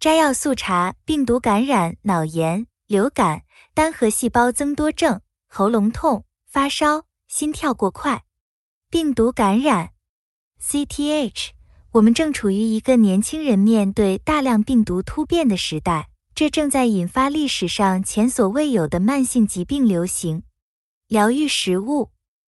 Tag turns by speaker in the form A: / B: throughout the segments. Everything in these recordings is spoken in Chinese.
A: 摘要速查：病毒感染、脑炎、流感、单核细胞增多症、喉咙痛、发烧、心跳过快。病毒感染 CTH， 我们正处于一个年轻人面对大量病毒突变的时代，这正在引发历史上前所未有的慢性疾病流行。疗愈食物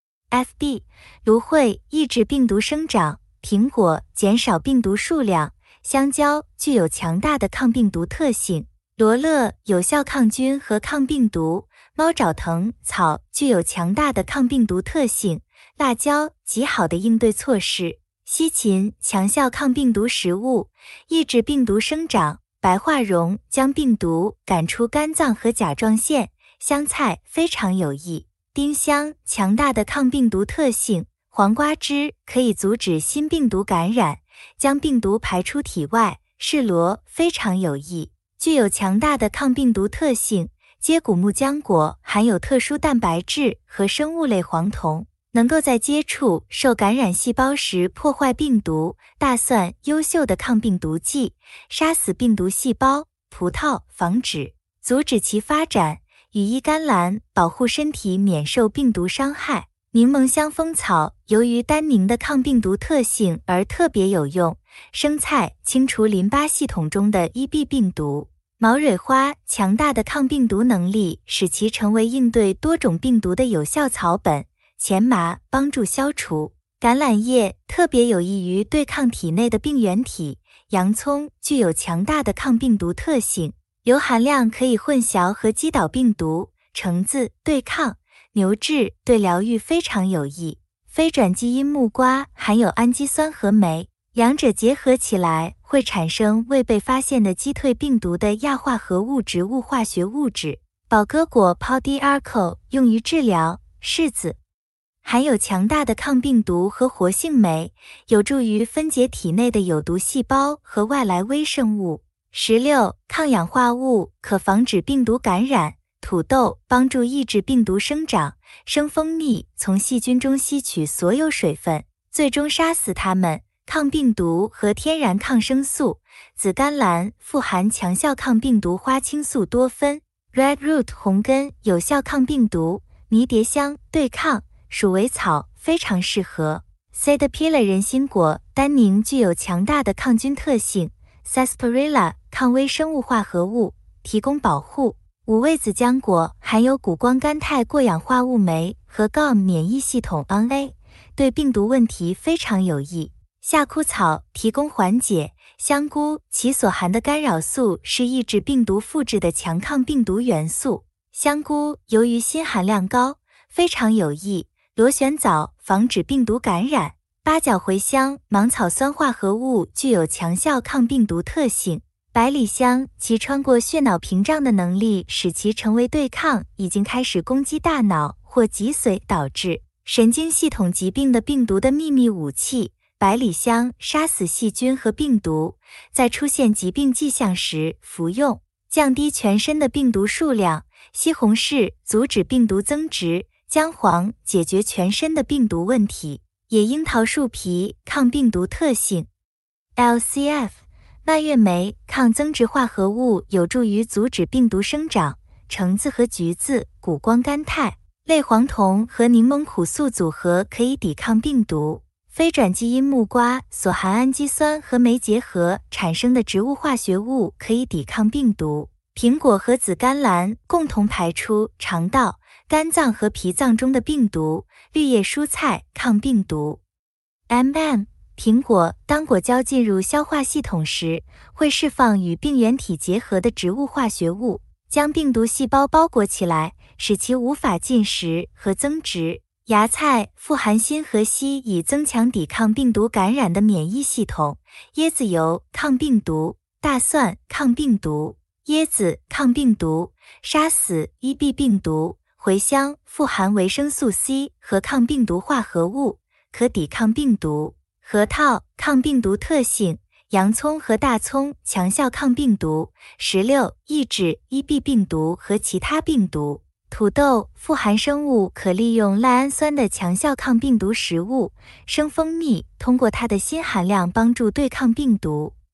A: FB， 芦荟抑制病毒生长，苹果减少病毒数量，香蕉具有强大的抗病毒特性，罗勒有效抗菌和抗病毒，猫爪藤草具有强大的抗病毒特性，辣椒极好的应对措施，西芹强效抗病毒食物，抑制病毒生长，白桦蓉将病毒赶出肝脏和甲状腺，香菜非常有益，丁香强大的抗病毒特性，黄瓜汁可以阻止新病毒感染，将病毒排出体外，蒔萝非常有益，具有强大的抗病毒特性，接骨木浆果含有特殊蛋白质和生物类黄酮，能够在接触受感染细胞时破坏病毒，大蒜优秀的抗病毒剂，杀死病毒细胞，葡萄防止、阻止其发展，羽衣甘蓝保护身体免受病毒伤害，柠檬香蜂草由于单宁的抗病毒特性而特别有用，生菜清除淋巴系统中的 EB 病毒，毛蕊花强大的抗病毒能力使其成为应对多种病毒的有效草本，前麻帮助消除，橄榄叶特别有益于对抗体内的病原体，洋葱具有强大的抗病毒特性，铀含量可以混淆和击倒病毒，橙子对抗，牛至对疗愈非常有益，非转基因木瓜含有氨基酸和酶，两者结合起来会产生未被发现的击退病毒的亚化合物植物化学物质，宝鸽果 Podiarco 用于治疗，柿子含有强大的抗病毒和活性酶，有助于分解体内的有毒细胞和外来微生物。16. 抗氧化物可防止病毒感染，土豆帮助抑制病毒生长，生蜂蜜从细菌中吸取所有水分，最终杀死它们，抗病毒和天然抗生素。紫甘蓝富含强效抗病毒花青素多酚， Red Root 红根有效抗病毒，迷迭香对抗，鼠尾草非常适合。Caterpillar 人参果单宁具有强大的抗菌特性， Sarsaparilla 抗微生物化合物，提供保护。五味子浆果含有谷胱甘肽过氧化物酶和 GOM 免疫系统 NA， 对病毒问题非常有益。夏枯草提供缓解，香菇其所含的干扰素是抑制病毒复制的强抗病毒元素，香菇由于锌含量高，非常有益。螺旋藻防止病毒感染，八角茴香芒草酸化合物具有强效抗病毒特性，百里香其穿过血脑屏障的能力使其成为对抗已经开始攻击大脑或脊髓导致神经系统疾病的病毒的秘密武器。百里香杀死细菌和病毒，在出现疾病迹象时服用，降低全身的病毒数量。西红柿阻止病毒增殖，姜黄解决全身的病毒问题，野樱桃树皮抗病毒特性。LCF 蔓越莓抗增殖化合物有助于阻止病毒生长，橙子和橘子谷胱甘肽、类黄酮和柠檬苦素组合可以抵抗病毒。非转基因木瓜所含氨基酸和酶结合产生的植物化学物可以抵抗病毒。苹果和紫甘蓝共同排出肠道、肝脏和脾脏中的病毒，绿叶蔬菜抗病毒。苹果当果胶进入消化系统时，会释放与病原体结合的植物化学物，将病毒细胞包裹起来，使其无法进食和增殖。芽菜富含锌和硒，以增强抵抗病毒感染的免疫系统。椰子油抗病毒，大蒜抗病毒，椰子抗病毒，杀死 EB 病毒。茴香富含维生素 C 和抗病毒化合物，可抵抗病毒。核桃抗病毒特性，洋葱和大葱强效抗病毒。16抑制 EB 病毒和其他病毒。土豆富含生物可利用赖氨酸的强效抗病毒食物，生蜂蜜通过它的锌含量帮助对抗病毒。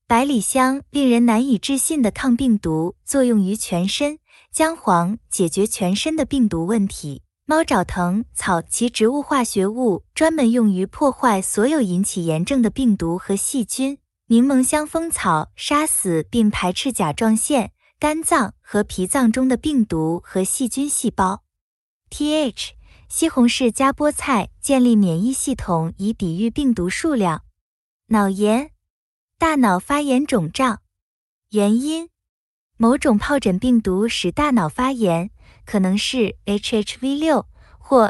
A: 百里香令人难以置信的抗病毒作用于全身，姜黄解决全身的病毒问题。猫爪藤草其植物化学物专门用于破坏所有引起炎症的病毒和细菌。柠檬香蜂草杀死并排斥甲状腺、肝脏和脾脏中的病毒和细菌细胞。th. 西红柿加菠菜建立免疫系统以抵御病毒数量。脑炎，大脑发炎肿胀。原因，某种疱疹病毒使大脑发炎，可能是 HHV6 或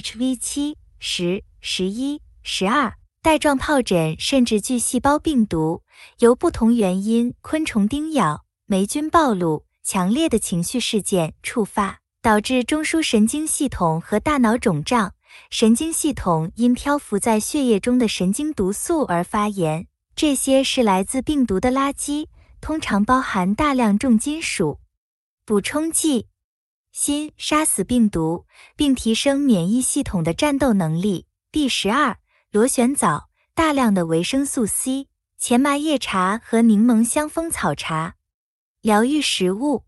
A: HHV7、10、11、12。带状疱疹甚至巨细胞病毒，由不同原因昆虫叮咬、霉菌暴露、强烈的情绪事件触发，导致中枢神经系统和大脑肿胀。神经系统因漂浮在血液中的神经毒素而发炎，这些是来自病毒的垃圾，通常包含大量重金属。补充剂：锌杀死病毒，并提升免疫系统的战斗能力。B12螺旋藻，大量的维生素 C， 前麻叶茶和柠檬香蜂草茶。疗愈食物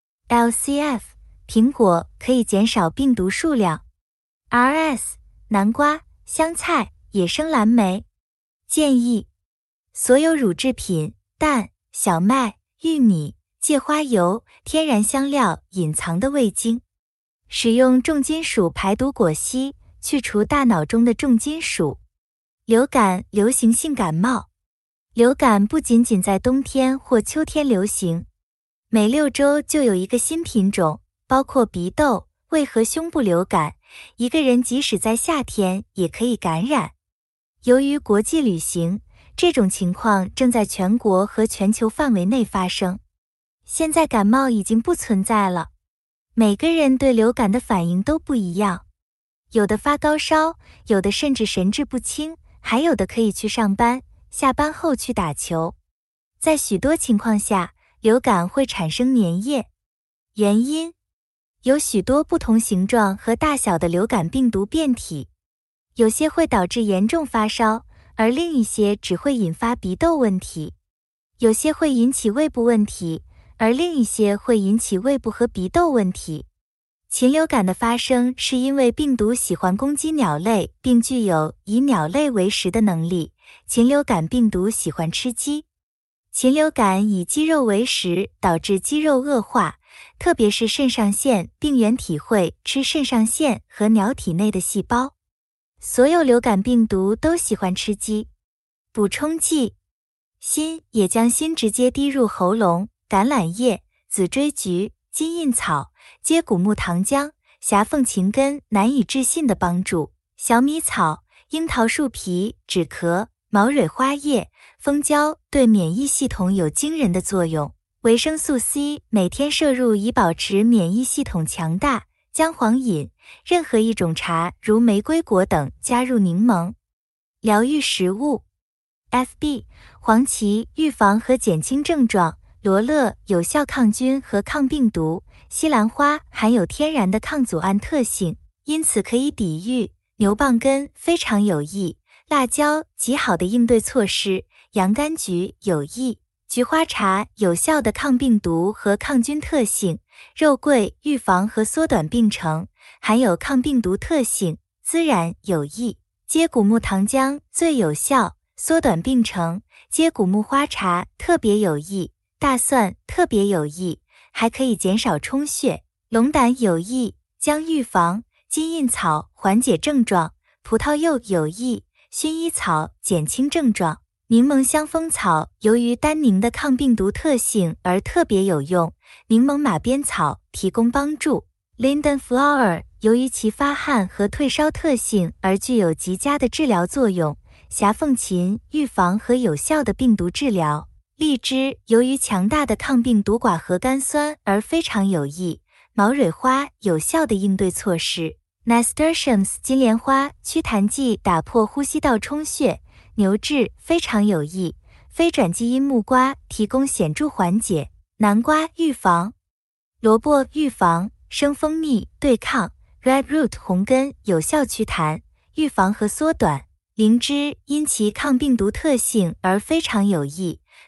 A: LCF 苹果可以减少病毒数量。RS 南瓜、香菜、野生蓝莓。建议所有乳制品、蛋、小麦、玉米、芥花油、天然香料隐藏的味精。使用重金属排毒果昔，去除大脑中的重金属。流感流行性感冒。流感不仅仅在冬天或秋天流行，每6周就有一个新品种，包括鼻窦、胃和胸部流感，一个人即使在夏天也可以感染。由于国际旅行，这种情况正在全国和全球范围内发生。现在感冒已经不存在了，每个人对流感的反应都不一样，有的发高烧，有的甚至神志不清，还有的可以去上班，下班后去打球。在许多情况下，流感会产生粘液。原因，有许多不同形状和大小的流感病毒变体，有些会导致严重发烧，而另一些只会引发鼻窦问题；有些会引起胃部问题，而另一些会引起胃部和鼻窦问题。禽流感的发生是因为病毒喜欢攻击鸟类，并具有以鸟类为食的能力。禽流感病毒喜欢吃鸡。禽流感以鸡肉为食，导致肌肉恶化，特别是肾上腺病原体会吃肾上腺和鸟体内的细胞。所有流感病毒都喜欢吃鸡。补充剂：锌也将锌直接滴入喉咙。橄榄叶、紫锥菊、金印草、接骨木糖浆、狭凤琴根难以置信的帮助。小米草、樱桃树皮止咳。毛蕊花叶、蜂胶对免疫系统有惊人的作用。维生素 C 每天摄入以保持免疫系统强大。姜黄饮，任何一种茶如玫瑰果等加入柠檬。疗愈食物 FB 黄芪预防和减轻症状。罗勒有效抗菌和抗病毒。西兰花含有天然的抗组胺特性，因此可以抵御。牛蒡根非常有益。辣椒极好的应对措施。洋甘菊有益。菊花茶有效的抗病毒和抗菌特性。肉桂预防和缩短病程，含有抗病毒特性，孜然有益。接骨木糖浆最有效，缩短病程。接骨木花茶特别有益。大蒜特别有益，还可以减少充血。龙胆有益，将预防。金印草缓解症状。葡萄柚有益。薰衣草减轻症状。柠檬香蜂草由于单宁的抗病毒特性而特别有用。柠檬马鞭草提供帮助。Linden flower 由于其发汗和退烧特性而具有极佳的治疗作用。狭凤琴预防和有效的病毒治疗。荔枝由于强大的抗病毒寡核苷酸而非常有益。毛蕊花有效的应对措施。Nasturtiums 金莲花祛痰剂打破呼吸道充血。牛至非常有益。非转基因木瓜提供显著缓解。南瓜预防。萝卜预防。生蜂蜜对抗。Red root 红根有效祛痰、预防和缩短。灵芝因其抗病毒特性而非常有益。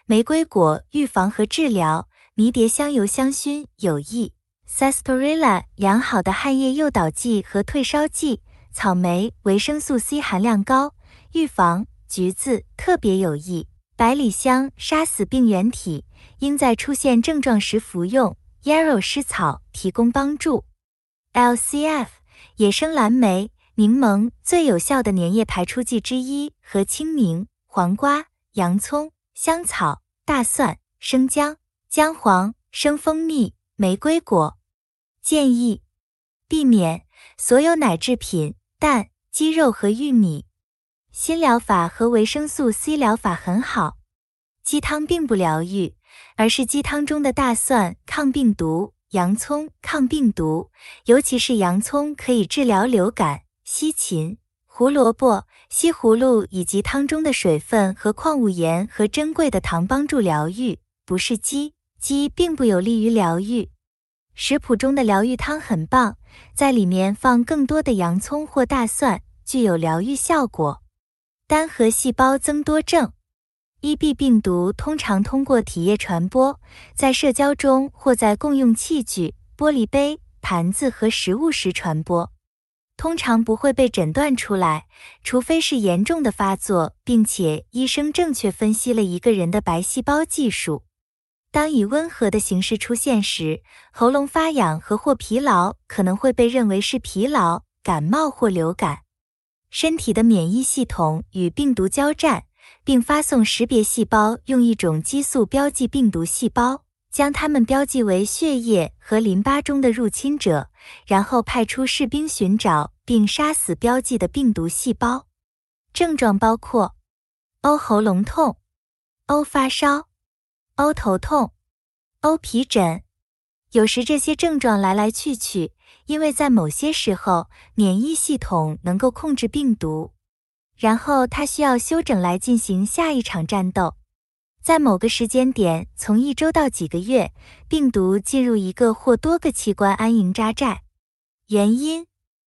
A: 玫瑰果预防和治疗，迷迭香油香薰有益。Sarsaparilla 良好的汗液诱导剂和退烧剂。草莓维生素 C 含量高，预防。橘子特别有益。百里香杀死病原体，应在出现症状时服用。Yarrow 湿草提供帮助。LCF 野生蓝莓、柠檬最有效的粘液排出剂之一，和青柠、黄瓜、洋葱、香草、大蒜、生姜、姜黄、生蜂蜜、玫瑰果。建议避免所有奶制品、蛋、鸡肉和玉米。新疗法和维生素 C 疗法很好。鸡汤并不疗愈，而是鸡汤中的大蒜抗病毒，洋葱抗病毒，尤其是洋葱可以治疗流感。西芹、胡萝卜、西葫芦以及汤中的水分和矿物盐和珍贵的糖帮助疗愈，不是鸡并不有利于疗愈。食谱中的疗愈汤很棒，在里面放更多的洋葱或大蒜，具有疗愈效果。单核细胞增多症。EB 病毒通常通过体液传播，在社交中或在共用器具、玻璃杯、盘子和食物时传播。通常不会被诊断出来，除非是严重的发作，并且医生正确分析了一个人的白细胞计数。当以温和的形式出现时，喉咙发痒或疲劳可能会被认为是疲劳、感冒或流感。身体的免疫系统与病毒交战，并发送识别细胞用一种激素标记病毒细胞，将它们标记为血液和淋巴中的入侵者，然后派出士兵寻找并杀死标记的病毒细胞。症状包括 O 喉咙痛、O 发烧、O 头痛、O 皮疹。有时这些症状来来去去，因为在某些时候，免疫系统能够控制病毒，然后它需要休整来进行下一场战斗。在某个时间点，从1周到几个月，病毒进入一个或多个器官安营扎寨。原因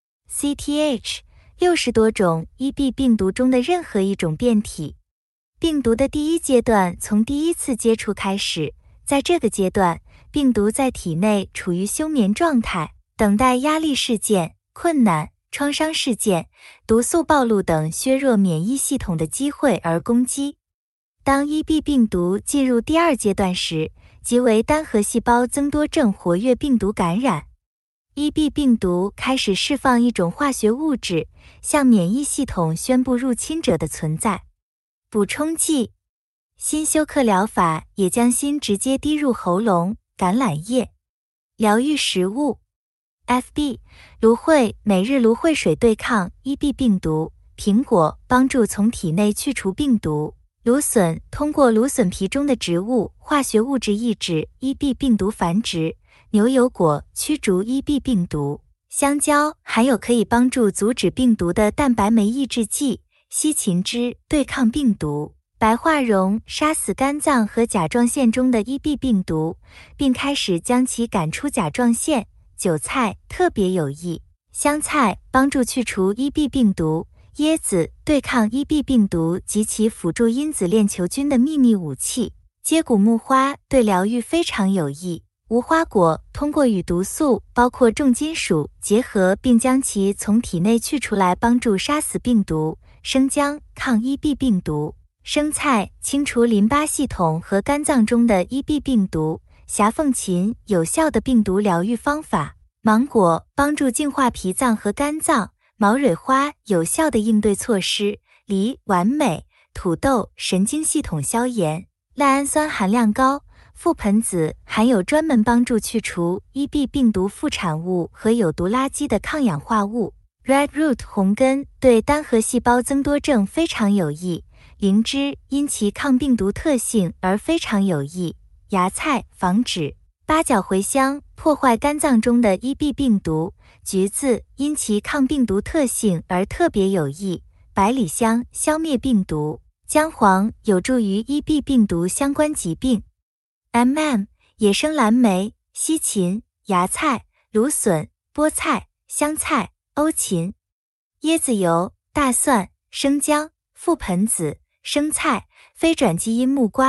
A: CTH 60多种 EB 病毒中的任何一种变体。病毒的第一阶段从第一次接触开始，在这个阶段，病毒在体内处于休眠状态，等待压力事件、困难、创伤事件、毒素暴露等削弱免疫系统的机会而攻击。当 EB 病毒进入第二阶段时，即为单核细胞增多症活跃病毒感染。EB 病毒开始释放一种化学物质，向免疫系统宣布入侵者的存在。补充剂。锌休克疗法也将锌直接滴入喉咙、橄榄叶。疗愈食物。FB 芦荟每日芦荟水对抗 EB 病毒。苹果帮助从体内去除病毒。芦笋通过芦笋皮中的植物化学物质抑制 EB 病毒繁殖。牛油果驱逐 EB 病毒。香蕉含有可以帮助阻止病毒的蛋白酶抑制剂。西芹汁对抗病毒。白化茸杀死肝脏和甲状腺中的 EB 病毒，并开始将其赶出甲状腺。韭菜特别有益。香菜帮助去除 EB 病毒。椰子对抗 EB 病毒及其辅助因子链球菌的秘密武器。接骨木花对疗愈非常有益。无花果通过与毒素包括重金属结合，并将其从体内去出来，帮助杀死病毒。生姜抗 EB 病毒。生菜清除淋巴系统和肝脏中的 EB 病毒。狭凤芹有效的病毒疗愈方法。芒果帮助净化脾脏和肝脏。毛蕊花有效的应对措施。梨完美。土豆神经系统消炎。赖氨酸含量高。覆盆子含有专门帮助去除 EB 病毒副产物和有毒垃圾的抗氧化物。Red root 红根对单核细胞增多症非常有益。灵芝因其抗病毒特性而非常有益。芽菜防止。八角茴香破坏肝脏中的 EB 病毒。橘子因其抗病毒特性而特别有益。百里香消灭病毒。姜黄有助于 EB 病毒相关疾病。野生蓝莓、西芹、芽菜、芦笋、菠菜、香菜、欧芹。椰子油、大蒜、生姜、覆盆子、生菜、非转基因木瓜、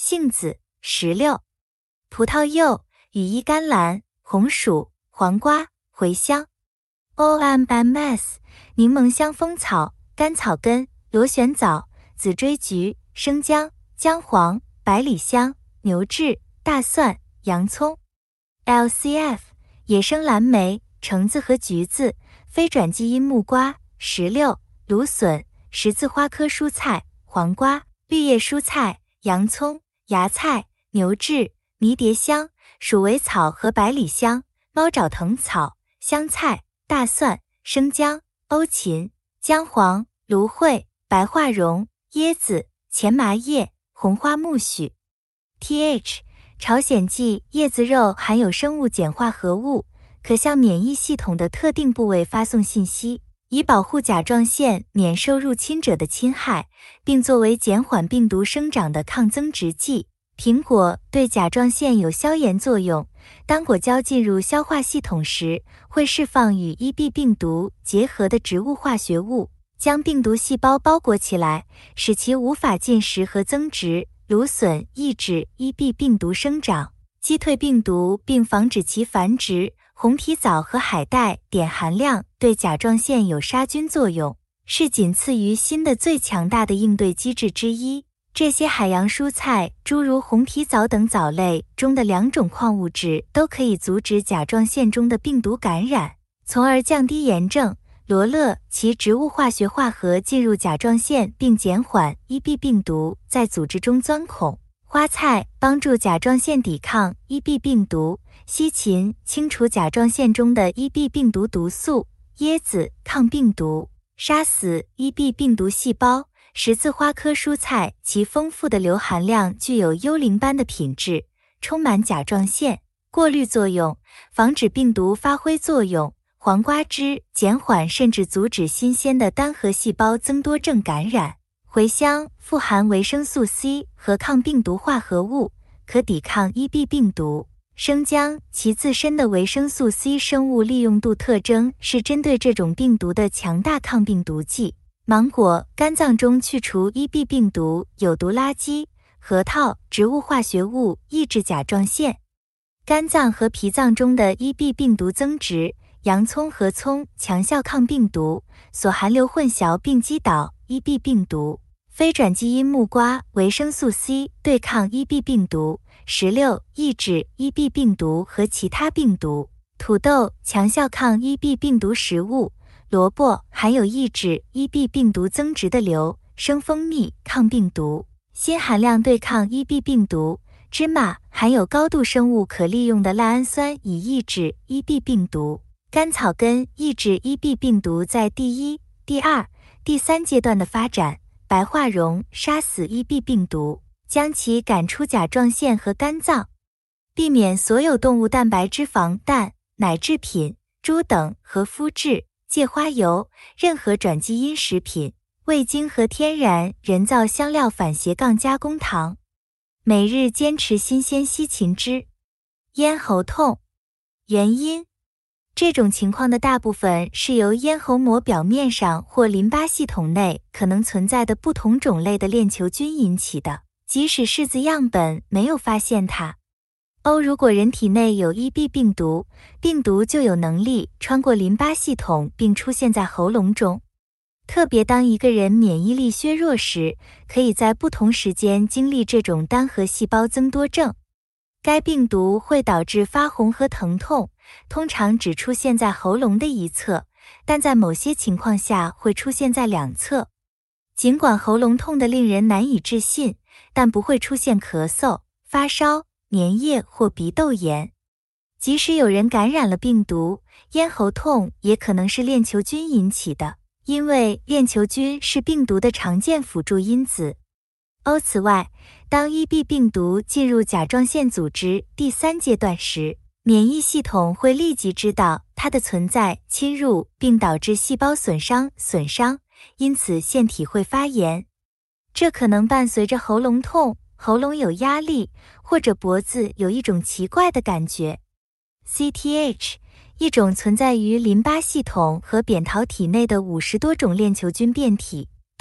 A: 杏子、石榴、葡萄柚、羽衣甘蓝、红薯、黄瓜、茴香。OMMS 柠檬香蜂草、甘草根、螺旋藻、紫锥菊、生姜、姜黄、百里香、牛至、大蒜、洋葱。LCF 野生蓝莓、橙子和橘子、非转基因木瓜、石榴、芦笋、十字花科蔬菜、黄瓜、绿叶蔬菜、洋葱、芽菜、牛至、迷迭香、鼠尾草和百里香、猫爪藤草、香菜、大蒜、生姜、欧芹、姜黄、芦荟、白桦蓉、椰子、前麻叶、红花苜蓿。TH 朝鲜蓟叶子肉含有生物碱化合物，可向免疫系统的特定部位发送信息，以保护甲状腺免受入侵者的侵害，并作为减缓病毒生长的抗增殖剂。苹果对甲状腺有消炎作用，当果胶进入消化系统时，会释放与 EB 病毒结合的植物化学物，将病毒细胞包裹起来，使其无法进食和增殖。芦笋抑制 EB 病毒生长，击退病毒并防止其繁殖。红提藻和海带碘含量对甲状腺有杀菌作用，是仅次于锌的最强大的应对机制之一。这些海洋蔬菜，诸如红提藻等藻类中的2种矿物质都可以阻止甲状腺中的病毒感染，从而降低炎症。罗勒其植物化学化合进入甲状腺并减缓 EB 病毒在组织中钻孔。花菜帮助甲状腺抵抗 EB 病毒，西芹清除甲状腺中的 EB 病毒毒素，椰子抗病毒，杀死 EB 病毒细胞。十字花科蔬菜其丰富的硫含量具有幽灵般的品质，充满甲状腺过滤作用，防止病毒发挥作用。黄瓜汁减缓甚至阻止新鲜的单核细胞增多症感染。茴香富含维生素 C 和抗病毒化合物，可抵抗 EB 病毒。生姜其自身的维生素 C 生物利用度特征是针对这种病毒的强大抗病毒剂。芒果肝脏中去除 EB 病毒有毒垃圾。核桃植物化学物抑制甲状腺、肝脏和脾脏中的 EB 病毒增殖。洋葱和葱强效抗病毒，所含硫混淆并击倒 EB 病毒。非转基因木瓜维生素 C 对抗 EB 病毒。石榴抑制 EB 病毒和其他病毒。土豆强效抗 EB 病毒食物。萝卜含有抑制 EB 病毒增殖的硫。生蜂蜜抗病毒，锌含量对抗 EB 病毒。芝麻含有高度生物可利用的赖氨酸以抑制 EB 病毒。甘草根抑制 EB 病毒在第1、第2、第3阶段的发展。白桦蓉杀死 EB 病毒，将其赶出甲状腺和肝脏。避免所有动物蛋白脂肪、蛋、奶制品、猪等和麸质、芥花油、任何转基因食品、味精和天然人造香料反斜杠加工糖。每日坚持新鲜西芹汁。咽喉痛原因，这种情况的大部分是由咽喉膜表面上或淋巴系统内可能存在的不同种类的链球菌引起的，即使拭子样本没有发现它。如果人体内有 EB 病毒，病毒就有能力穿过淋巴系统并出现在喉咙中。特别当一个人免疫力削弱时，可以在不同时间经历这种单核细胞增多症。该病毒会导致发红和疼痛，通常只出现在喉咙的一侧，但在某些情况下会出现在2侧。尽管喉咙痛得令人难以置信，但不会出现咳嗽、发烧、粘液或鼻窦炎。即使有人感染了病毒，咽喉痛也可能是链球菌引起的，因为链球菌是病毒的常见辅助因子。此外，当 EB 病毒进入甲状腺组织第3阶段时，免疫系统会立即知道它的存在侵入并导致细胞损伤，因此腺体会发炎。这可能伴随着喉咙痛、喉咙有压力，或者脖子有一种奇怪的感觉。CTH 一种存在于淋巴系统和扁桃体内的50多种链球菌变体，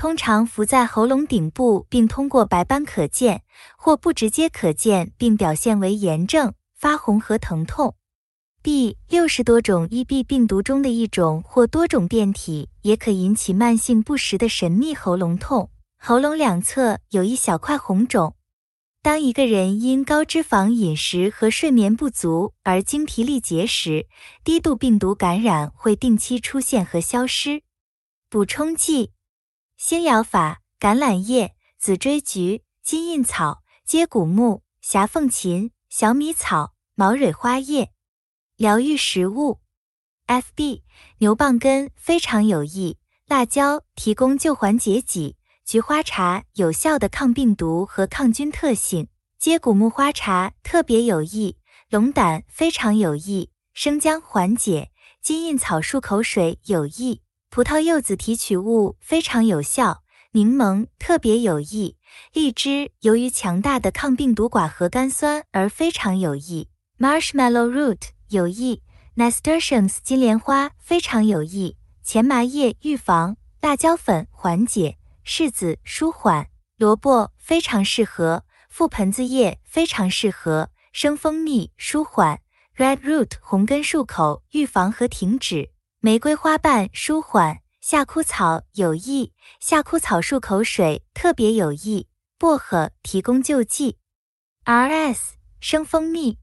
A: 通常浮在喉咙顶部，并通过白斑可见，或不直接可见，并表现为炎症、发红和疼痛。B. 60多种 EB 病毒中的一种或多种变体也可引起慢性不时的神秘喉咙痛，喉咙两侧有一小块红肿。当一个人因高脂肪饮食和睡眠不足而精疲力竭时，低度病毒感染会定期出现和消失。补充剂：星疗法、橄榄叶、紫锥菊、金印草、接骨木、狭凤芹、小米草、毛蕊花叶。疗愈食物 FB 牛蒡根非常有益，辣椒提供救缓解己，菊花茶有效的抗病毒和抗菌特性，接骨木花茶特别有益，龙胆非常有益，生姜缓解，金印草漱口水有益，葡萄柚子提取物非常有效，柠檬特别有益，荔枝由于强大的抗病毒寡核苷酸而非常有益， Marshmallow root 有益， Nasturtiums 金莲花非常有益，前麻叶预防，辣椒粉缓解，柿子舒缓，萝卜非常适合，覆盆子叶非常适合，生蜂蜜舒缓， Red root 红根漱口预防和停止，玫瑰花瓣舒缓，夏枯草有益，夏枯草漱口水特别有益，薄荷提供救济。 RS 生蜂蜜，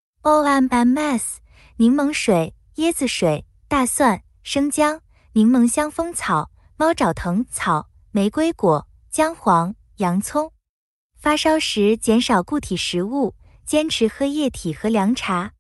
A: OMMS 柠檬水、椰子水、大蒜、生姜、柠檬香蜂草、猫爪藤草、玫瑰果、姜黄、洋葱。发烧时减少固体食物，坚持喝液体和凉茶。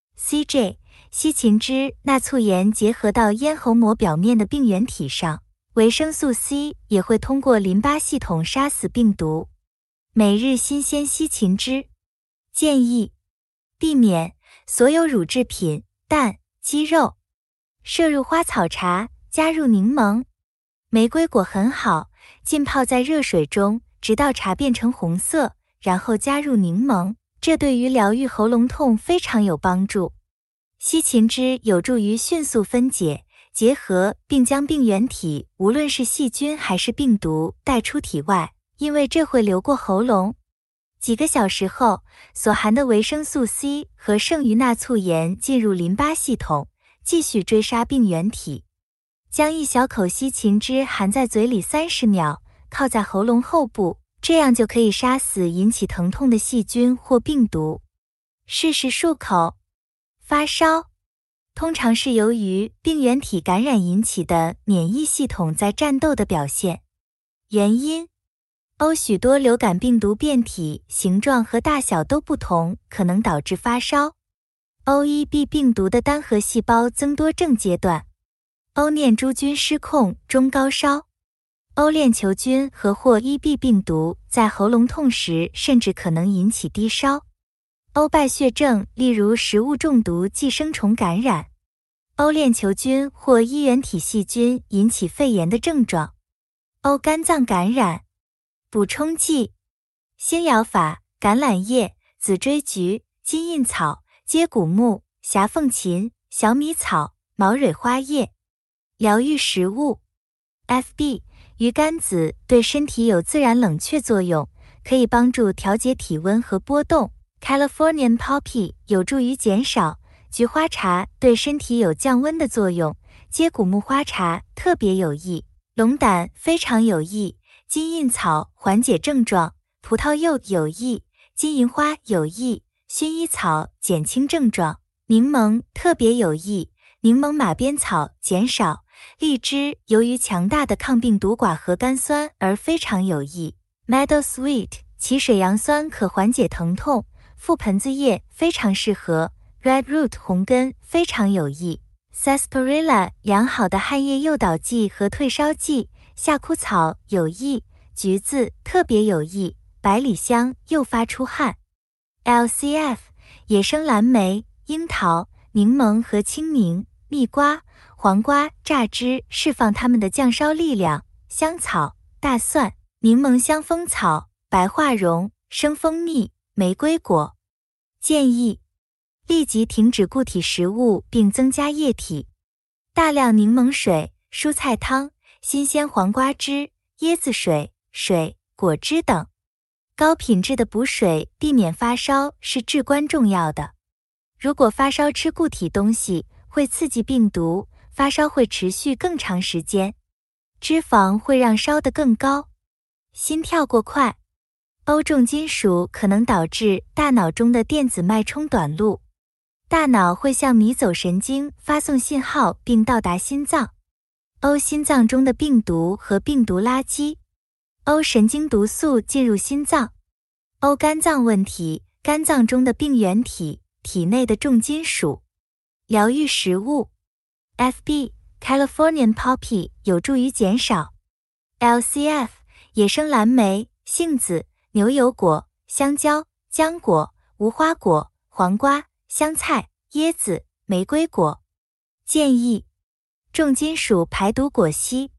A: CJ 西芹汁钠醋盐结合到咽喉膜表面的病原体上，维生素 C 也会通过淋巴系统杀死病毒。每日新鲜西芹汁。建议避免所有乳制品、蛋、鸡肉。摄入花草茶，加入柠檬。玫瑰果很好，浸泡在热水中，直到茶变成红色，然后加入柠檬，这对于疗愈喉咙痛非常有帮助。西芹汁有助于迅速分解、结合并将病原体，无论是细菌还是病毒，带出体外，因为这会流过喉咙。几个小时后，所含的维生素 C 和剩余钠醋盐进入淋巴系统，继续追杀病原体。将一小口西芹汁含在嘴里30秒，靠在喉咙后部，这样就可以杀死引起疼痛的细菌或病毒。试试漱口。发烧通常是由于病原体感染引起的免疫系统在战斗的表现。原因许多流感病毒变体形状和大小都不同，可能导致发烧。OEB 病毒的单核细胞增多症阶段。欧念珠菌失控中高烧。欧链球菌和或 EB 病毒在喉咙痛时甚至可能引起低烧。欧败血症，例如食物中毒、寄生虫感染。欧链球菌或衣原体细菌引起肺炎的症状。欧肝脏感染。补充剂：星疗法、橄榄叶、紫锥菊、金印草、接骨木、狭凤芹、小米草、毛蕊花叶。疗愈食物 FB 鱼肝子对身体有自然冷却作用，可以帮助调节体温和波动。Californian Poppy 有助于减少。菊花茶对身体有降温的作用，接骨木花茶特别有益，龙胆非常有益，金印草缓解症状，葡萄柚有益，金银花有益，薰衣草减轻症状，柠檬特别有益，柠檬马鞭草减少，荔枝由于强大的抗病毒寡核苷酸而非常有益， Meadowsweet 其水杨酸可缓解疼痛，覆盆子叶非常适合， Red root 红根非常有益， Sarsaparilla 良好的汗液诱导剂和退烧剂，夏枯草有益，橘子特别有益，百里香诱发出汗。 LCF 野生蓝莓、樱桃、柠檬和青柠、蜜瓜、黄瓜榨汁释放它们的降烧力量，香草、大蒜、柠檬香蜂草、白桦蓉、生蜂蜜、玫瑰果。建议立即停止固体食物并增加液体。大量柠檬水、蔬菜汤、新鲜黄瓜汁、 椰子水、水、果汁等。高品质的补水，避免发烧是至关重要的。如果发烧吃固体东西，会刺激病毒，发烧会持续更长时间。脂肪会让烧得更高。心跳过快。欧重金属可能导致大脑中的电子脉冲短路，大脑会向迷走神经发送信号并到达心脏。欧心脏中的病毒和病毒垃圾。欧神经毒素进入心脏。欧肝脏问题，肝脏中的病原体，体内的重金属。疗愈食物。FB Californian Poppy 有助于减少。LCF 野生蓝莓、杏子、牛油果、香蕉、浆果、无花果、黄瓜、香菜、椰子、玫瑰果。建议：重金属排毒果昔